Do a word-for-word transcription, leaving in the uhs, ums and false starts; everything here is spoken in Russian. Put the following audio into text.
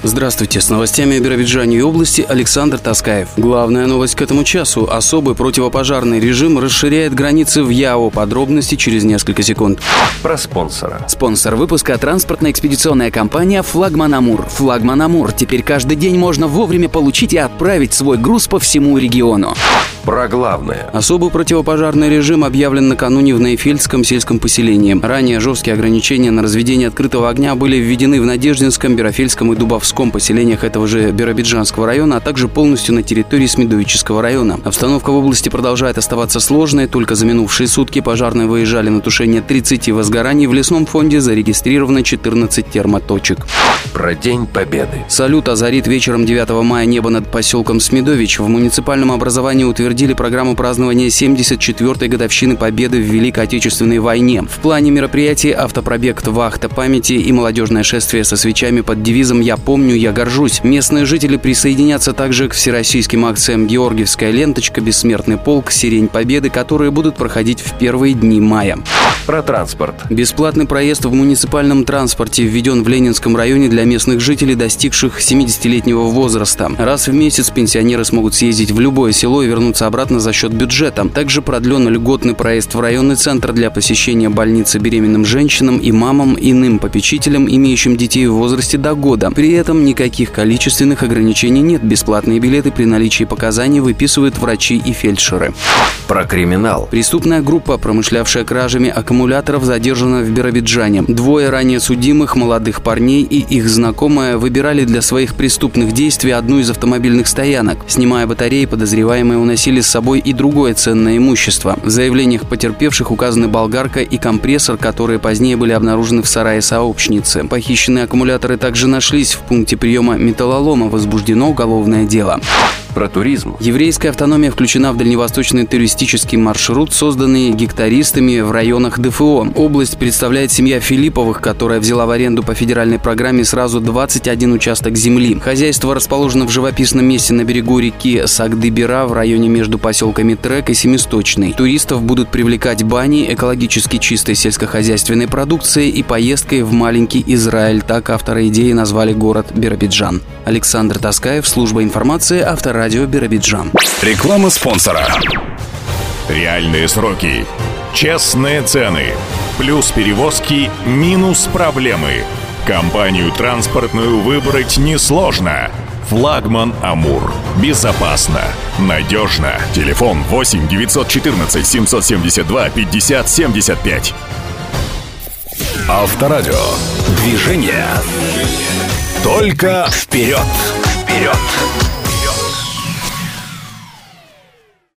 Здравствуйте, с новостями о Биробиджане и области Александр Таскаев. Главная новость к этому часу. Особый противопожарный режим расширяет границы в Яо. Подробности через несколько секунд. Про спонсора. Спонсор выпуска – транспортно-экспедиционная компания «Флагман Амур». «Флагман Амур». Теперь каждый день можно вовремя получить и отправить свой груз по всему региону. Про главное. Особый противопожарный режим объявлен накануне в Наифельдском сельском поселении. Ранее жесткие ограничения на разведение открытого огня были введены в Надеждинском, Бирофельском и Дубовском поселениях этого же Биробиджанского района, а также полностью на территории Смедовического района. Обстановка в области продолжает оставаться сложной. Только за минувшие сутки пожарные выезжали на тушение тридцати возгораний. В лесном фонде зарегистрировано четырнадцать термоточек. Про День Победы. Салют озарит вечером девятого мая небо над поселком Смедович. В муниципальном образовании утвердили программу празднования семьдесят четвёртой годовщины Победы в Великой Отечественной войне. В плане мероприятий автопробег «Вахта памяти» и молодежное шествие со свечами под девизом «Я помню, я горжусь». Местные жители присоединятся также к всероссийским акциям «Георгиевская ленточка», «Бессмертный полк», «Сирень Победы», которые будут проходить в первые дни мая. Про транспорт. Бесплатный проезд в муниципальном транспорте введен в Ленинском районе для местных жителей, достигших семидесятилетнего возраста. Раз в месяц пенсионеры смогут съездить в любое село и вернуться обратно за счет бюджета. Также продлен льготный проезд в районный центр для посещения больницы беременным женщинам и мамам, иным попечителям, имеющим детей в возрасте до года. При этом никаких количественных ограничений нет. Бесплатные билеты при наличии показаний выписывают врачи и фельдшеры. Про криминал. Преступная группа, промышлявшая кражами аккумуляторов, задержана в Биробиджане. Двое ранее судимых молодых парней и их знакомая выбирали для своих преступных действий одну из автомобильных стоянок. Снимая батареи, подозреваемые уносили с собой и другое ценное имущество. В заявлениях потерпевших указаны болгарка и компрессор, которые позднее были обнаружены в сарае сообщницы. Похищенные аккумуляторы также нашлись в пункте приема металлолома. Возбуждено уголовное дело. Про туризм. Еврейская автономия включена в дальневосточный туристический маршрут, созданный гектаристами в районах ДФО. Область представляет семья Филипповых, которая взяла в аренду по федеральной программе сразу двадцать один участок земли. Хозяйство расположено в живописном месте на берегу реки Сагдыбира в районе между поселками Трек и Семисточный. Туристов будут привлекать бани, экологически чистой сельскохозяйственной продукцией и поездкой в маленький Израиль. Так авторы идеи назвали город Биробиджан. Александр Таскаев, служба информации, Авторадио Биробиджан. Реклама спонсора. Реальные сроки, честные цены, плюс перевозки, минус проблемы. Компанию транспортную выбрать несложно. «Флагман Амур». Безопасно, надежно. Телефон восемь девятьсот четырнадцать семьсот семьдесят два пятьдесят семьдесят пять. Авторадио. Движение. Только вперед. Вперед.